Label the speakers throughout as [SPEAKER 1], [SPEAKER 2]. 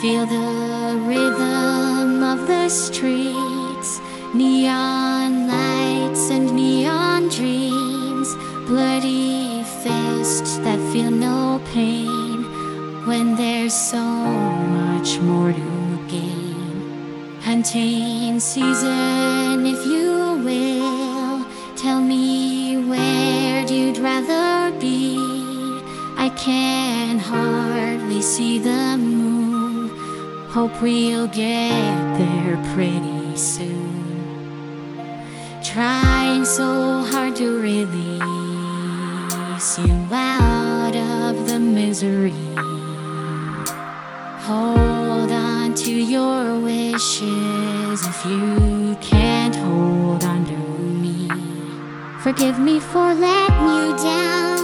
[SPEAKER 1] feel the rhythm of the streets, neon lights and neon dreams, bloody fists that feel no pain when there's so much more to gain. Hunting season, if you will, tell me where you'd rather be. I can hardly see the moon, hope we'll get there pretty soon. Trying so hard to release you out of the misery. Hold on to your wishes if you can't hold on to me. Forgive me for letting you down.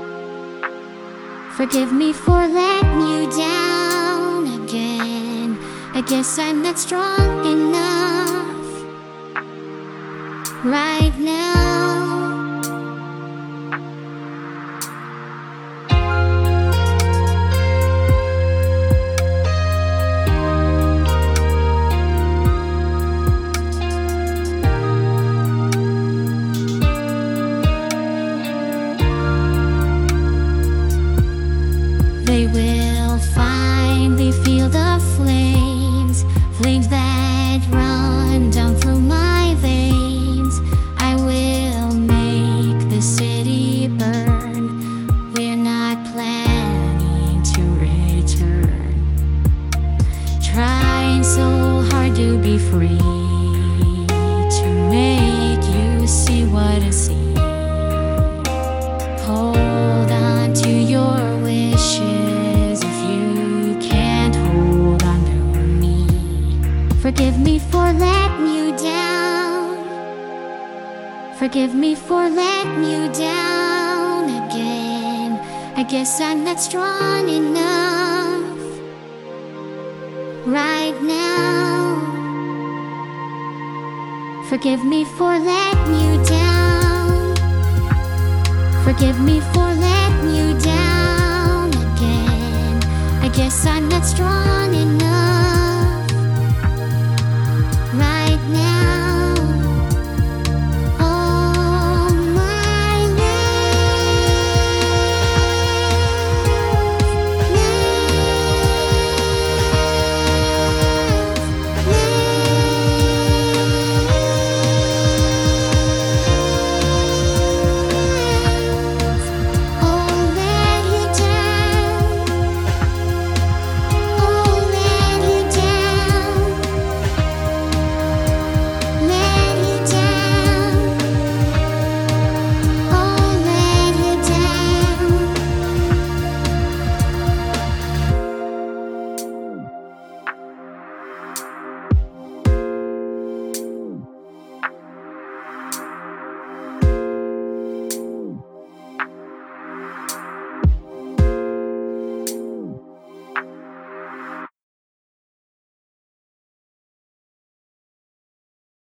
[SPEAKER 1] Forgive me for letting you down again. I guess I'm not strong enough right now. They will finally feel the flames, flames that run down through my veins. I will make the city burn. We're not planning to return. Trying so hard to be free, to make you see what I see. Hold on to your wishes if you can't hold on to me. Forgive me for letting you down. Forgive me for letting you down again. I guess I'm not strong enough right now. Forgive me for letting you down. Forgive me for letting you down again. I guess I'm not strong enough right now.